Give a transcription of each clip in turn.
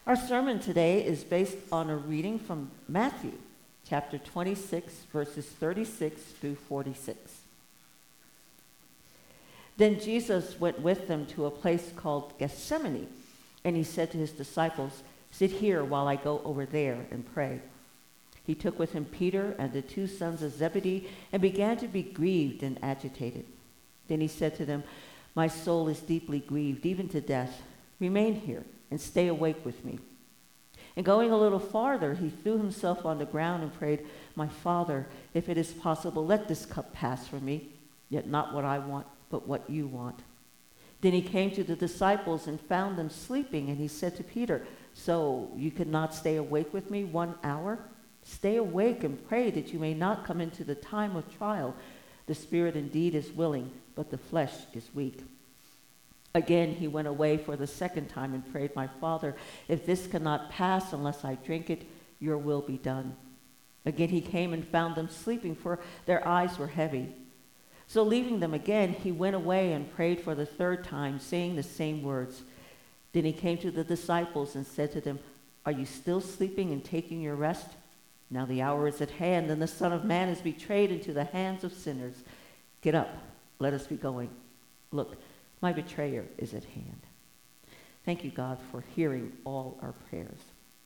Our sermon today is based on a reading from Matthew, chapter 26, verses 36 through 46. Then Jesus went with them to a place called Gethsemane, and he said to his disciples, "Sit here while I go over there and pray." He took with him Peter and the two sons of Zebedee and began to be grieved and agitated. Then he said to them, "My soul is deeply grieved, even to death. Remain here and stay awake with me." And going a little farther, he threw himself on the ground and prayed, "My Father, if it is possible, let this cup pass from me, yet not what I want, but what you want." Then he came to the disciples and found them sleeping, and he said to Peter, "So you could not stay awake with me 1 hour? Stay awake and pray that you may not come into the time of trial. The spirit indeed is willing, but the flesh is weak." Again he went away for the second time and prayed, "My Father, if this cannot pass unless I drink it, your will be done." Again he came and found them sleeping, for their eyes were heavy. So leaving them again, he went away and prayed for the third time, saying the same words. Then he came to the disciples and said to them, "Are you still sleeping and taking your rest? Now the hour is at hand, and the Son of Man is betrayed into the hands of sinners. Get up, let us be going. Look, my betrayer is at hand." Thank you, God, for hearing all our prayers.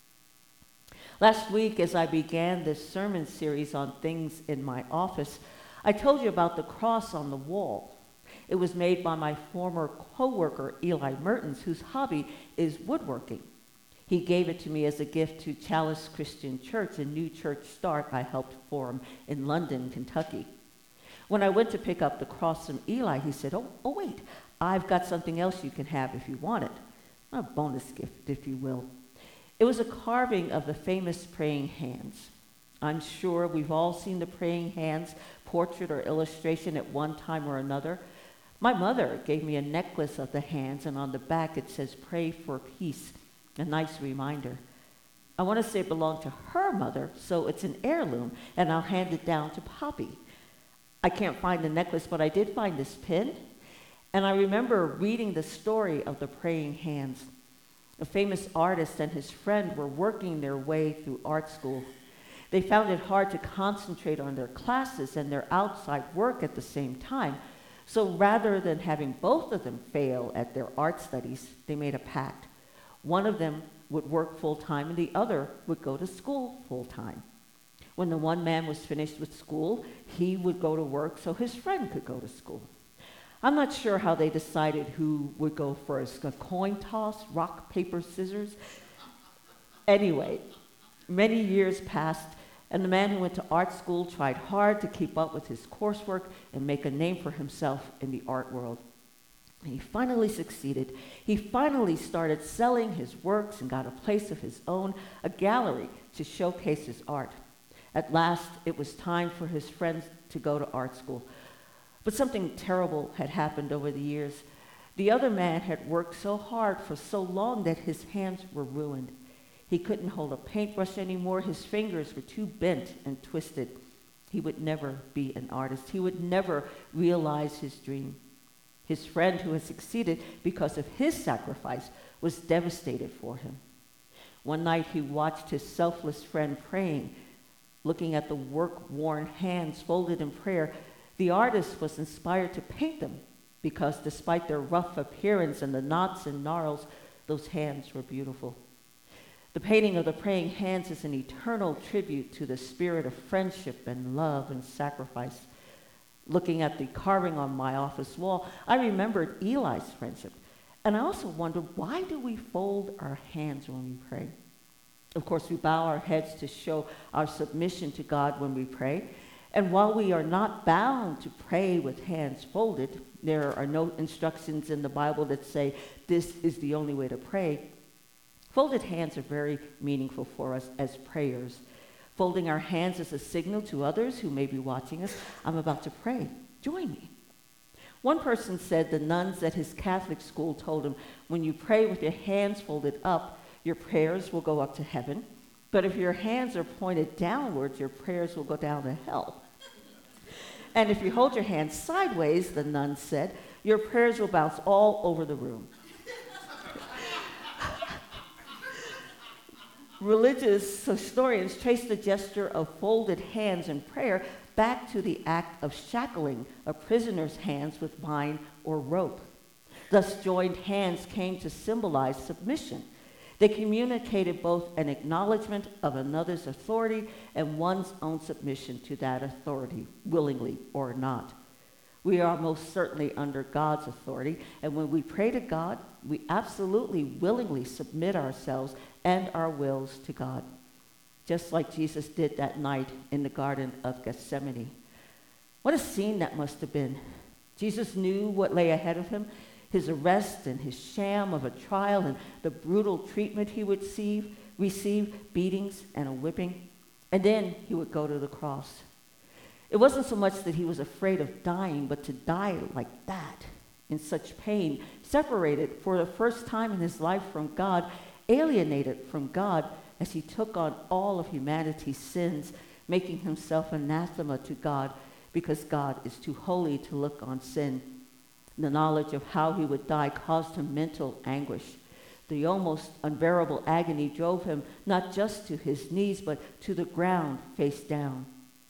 Last week, as I began this sermon series on things in my office, I told you about the cross on the wall. It was made by my former co-worker, Eli Mertens, whose hobby is woodworking. He gave it to me as a gift to Chalice Christian Church, a new church start I helped form in London, Kentucky. When I went to pick up the cross from Eli, he said, oh, wait, I've got something else you can have if you want it. A bonus gift, if you will. It was a carving of the famous praying hands. I'm sure we've all seen the praying hands portrait or illustration at one time or another. My mother gave me a necklace of the hands, and on the back it says, "Pray for peace," a nice reminder. I want to say it belonged to her mother, so it's an heirloom, and I'll hand it down to Poppy. I can't find the necklace, but I did find this pin, and I remember reading the story of the praying hands. A famous artist and his friend were working their way through art school. They found it hard to concentrate on their classes and their outside work at the same time. So rather than having both of them fail at their art studies, they made a pact. One of them would work full-time and the other would go to school full-time. When the one man was finished with school, he would go to work so his friend could go to school. I'm not sure how they decided who would go first, a coin toss, rock, paper, scissors. Anyway, many years passed, and the man who went to art school tried hard to keep up with his coursework and make a name for himself in the art world. And he finally succeeded. He finally started selling his works and got a place of his own, a gallery to showcase his art. At last, it was time for his friends to go to art school. But something terrible had happened over the years. The other man had worked so hard for so long that his hands were ruined. He couldn't hold a paintbrush anymore. His fingers were too bent and twisted. He would never be an artist. He would never realize his dream. His friend, who had succeeded because of his sacrifice, was devastated for him. One night he watched his selfless friend praying. Looking at the work-worn hands folded in prayer, the artist was inspired to paint them because despite their rough appearance and the knots and gnarls, those hands were beautiful. The painting of the praying hands is an eternal tribute to the spirit of friendship and love and sacrifice. Looking at the carving on my office wall, I remembered Eli's friendship. And I also wondered, why do we fold our hands when we pray? Of course, we bow our heads to show our submission to God when we pray. And while we are not bound to pray with hands folded, there are no instructions in the Bible that say this is the only way to pray. Folded hands are very meaningful for us as prayers. Folding our hands is a signal to others who may be watching us, I'm about to pray. Join me. One person said the nuns at his Catholic school told him, when you pray with your hands folded up, your prayers will go up to heaven. But if your hands are pointed downwards, your prayers will go down to hell. And if you hold your hands sideways, the nun said, your prayers will bounce all over the room. Religious historians trace the gesture of folded hands in prayer back to the act of shackling a prisoner's hands with vine or rope. Thus, joined hands came to symbolize submission. They communicated both an acknowledgement of another's authority and one's own submission to that authority, willingly or not. We are most certainly under God's authority, and when we pray to God, we absolutely willingly submit ourselves and our wills to God, just like Jesus did that night in the Garden of Gethsemane. What a scene that must have been. Jesus knew what lay ahead of him, his arrest and his sham of a trial and the brutal treatment he would receive, beatings and a whipping, and then he would go to the cross. It wasn't so much that he was afraid of dying, but to die like that, in such pain, separated for the first time in his life from God, alienated from God as he took on all of humanity's sins, making himself anathema to God because God is too holy to look on sin. The knowledge of how he would die caused him mental anguish. The almost unbearable agony drove him not just to his knees, but to the ground face down.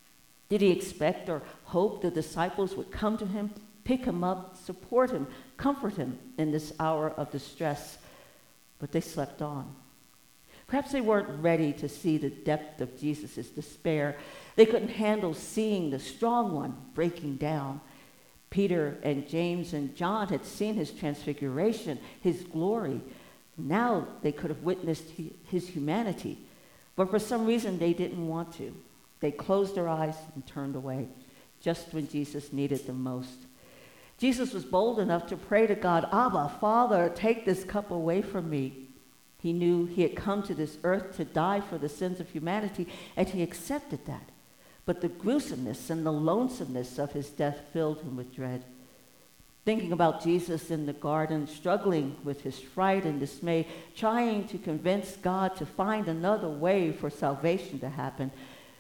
Did he expect or hope the disciples would come to him, pick him up, support him, comfort him in this hour of distress? But they slept on. Perhaps they weren't ready to see the depth of Jesus' despair. They couldn't handle seeing the strong one breaking down. Peter and James and John had seen his transfiguration, his glory. Now they could have witnessed his humanity. But for some reason, they didn't want to. They closed their eyes and turned away, just when Jesus needed them most. Jesus was bold enough to pray to God, "Abba, Father, take this cup away from me." He knew he had come to this earth to die for the sins of humanity, and he accepted that. But the gruesomeness and the lonesomeness of his death filled him with dread. Thinking about Jesus in the garden, struggling with his fright and dismay, trying to convince God to find another way for salvation to happen,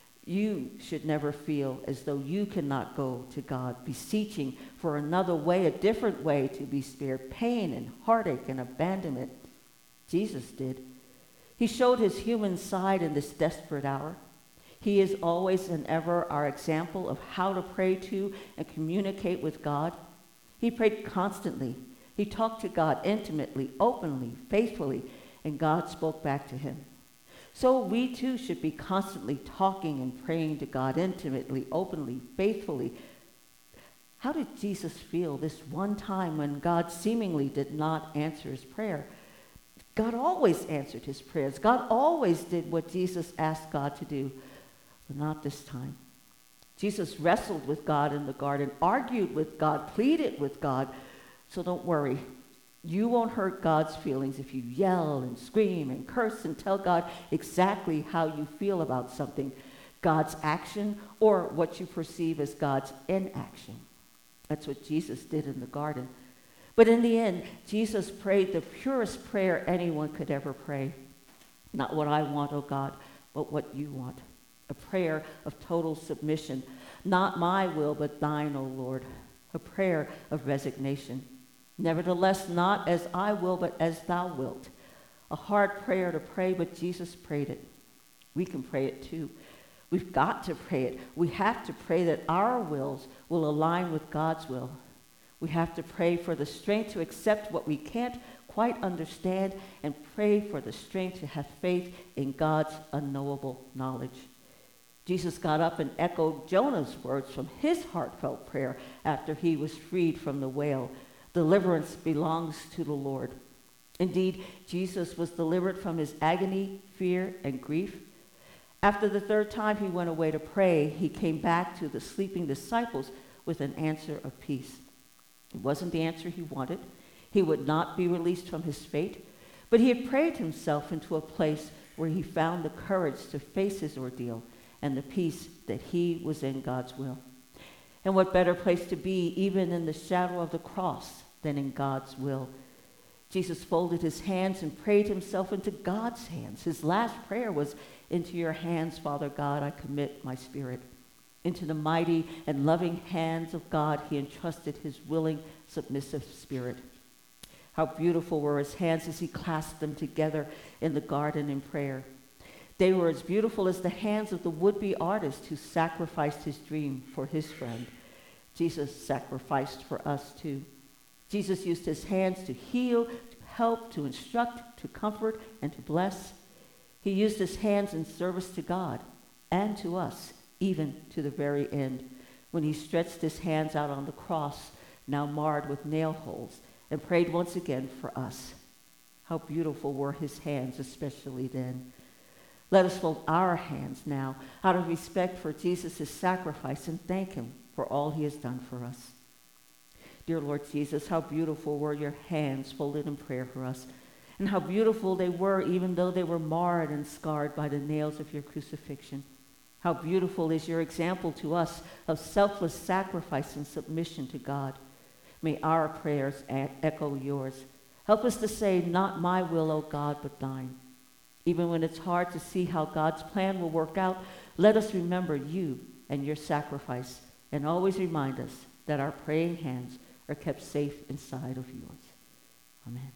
you should never feel as though you cannot go to God, beseeching for another way, a different way to be spared pain and heartache and abandonment. Jesus did. He showed his human side in this desperate hour. He is always and ever our example of how to pray to and communicate with God. He prayed constantly. He talked to God intimately, openly, faithfully, and God spoke back to him. So we too should be constantly talking and praying to God intimately, openly, faithfully. How did Jesus feel this one time when God seemingly did not answer his prayer? God always answered his prayers. God always did what Jesus asked God to do, but not this time. Jesus wrestled with God in the garden, argued with God, pleaded with God. So don't worry. You won't hurt God's feelings if you yell and scream and curse and tell God exactly how you feel about something, God's action, or what you perceive as God's inaction. That's what Jesus did in the garden. But in the end, Jesus prayed the purest prayer anyone could ever pray. Not what I want, oh God, but what you want. A prayer of total submission. Not my will, but thine, O Lord. A prayer of resignation. Nevertheless, not as I will, but as thou wilt. A hard prayer to pray, but Jesus prayed it. We can pray it too. We've got to pray it. We have to pray that our wills will align with God's will. We have to pray for the strength to accept what we can't quite understand and pray for the strength to have faith in God's unknowable knowledge. Jesus got up and echoed Jonah's words from his heartfelt prayer after he was freed from the whale. Deliverance belongs to the Lord. Indeed, Jesus was delivered from his agony, fear, and grief. After the third time he went away to pray, he came back to the sleeping disciples with an answer of peace. It wasn't the answer he wanted. He would not be released from his fate, but he had prayed himself into a place where he found the courage to face his ordeal and the peace that he was in God's will. And what better place to be, even in the shadow of the cross, than in God's will? Jesus folded his hands and prayed himself into God's hands. His last prayer was, "Into your hands, Father God, I commit my spirit." Into the mighty and loving hands of God, he entrusted his willing, submissive spirit. How beautiful were his hands as he clasped them together in the garden in prayer. They were as beautiful as the hands of the would-be artist who sacrificed his dream for his friend. Jesus sacrificed for us too. Jesus used his hands to heal, to help, to instruct, to comfort, and to bless. He used his hands in service to God and to us, even to the very end, when he stretched his hands out on the cross, now marred with nail holes, and prayed once again for us. How beautiful were his hands, especially then. Let us fold our hands now out of respect for Jesus' sacrifice and thank him for all he has done for us. Dear Lord Jesus, how beautiful were your hands folded in prayer for us, and how beautiful they were even though they were marred and scarred by the nails of your crucifixion. How beautiful is your example to us of selfless sacrifice and submission to God. May our prayers echo yours. Help us to say, not my will, O God, but thine. Even when it's hard to see how God's plan will work out, let us remember you and your sacrifice, and always remind us that our praying hands are kept safe inside of yours. Amen.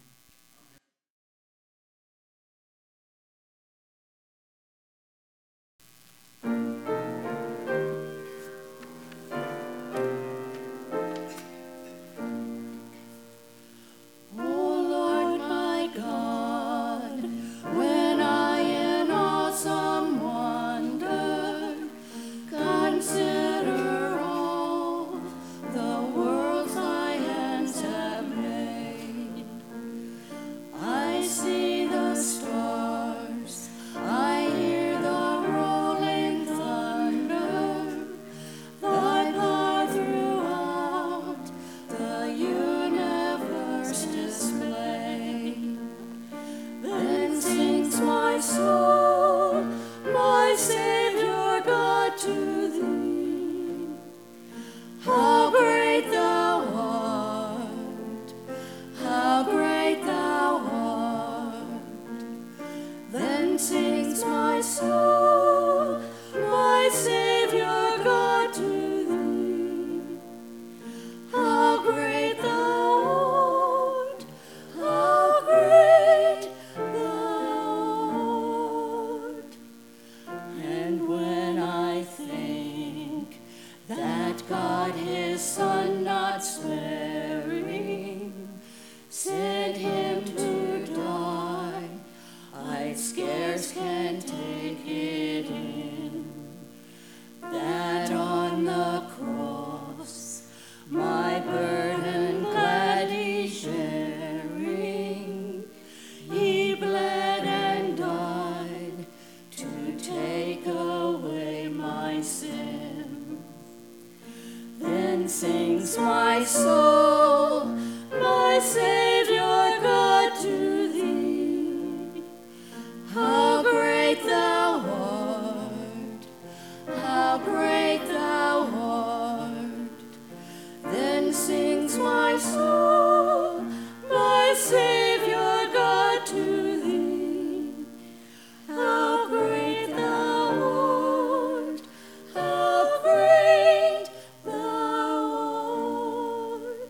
Sings my soul, my Savior God, to thee. How great thou art, how great thou art. Then sings my soul, my Savior God, to thee. How great thou art, how great thou art.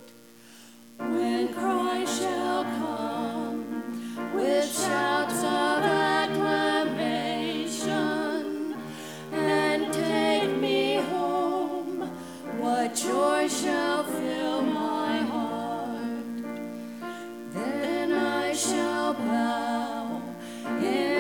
When Christ shall come with shouts of acclamation and take me home, what joy shall fill my heart. Then I shall bow in